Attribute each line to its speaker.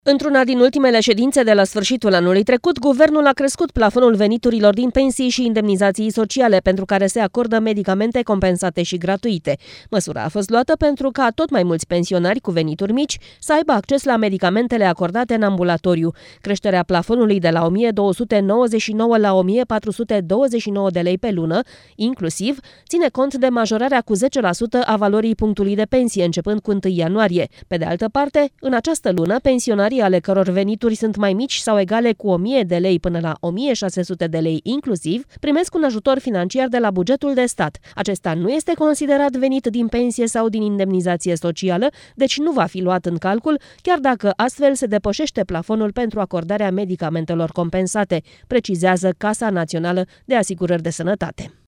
Speaker 1: Într-una din ultimele ședințe de la sfârșitul anului trecut, guvernul a crescut plafonul veniturilor din pensii și indemnizații sociale pentru care se acordă medicamente compensate și gratuite. Măsura a fost luată pentru ca tot mai mulți pensionari cu venituri mici să aibă acces la medicamentele acordate în ambulatoriu. Creșterea plafonului de la 1299 la 1429 de lei pe lună, inclusiv, ține cont de majorarea cu 10% a valorii punctului de pensie începând cu 1 ianuarie. Pe de altă parte, în această lună, pensionarii ale căror venituri sunt mai mici sau egale cu 1000 de lei până la 1600 de lei inclusiv, primesc un ajutor financiar de la bugetul de stat. Acesta nu este considerat venit din pensie sau din indemnizație socială, deci nu va fi luat în calcul, chiar dacă astfel se depășește plafonul pentru acordarea medicamentelor compensate, precizează Casa Națională de Asigurări de Sănătate.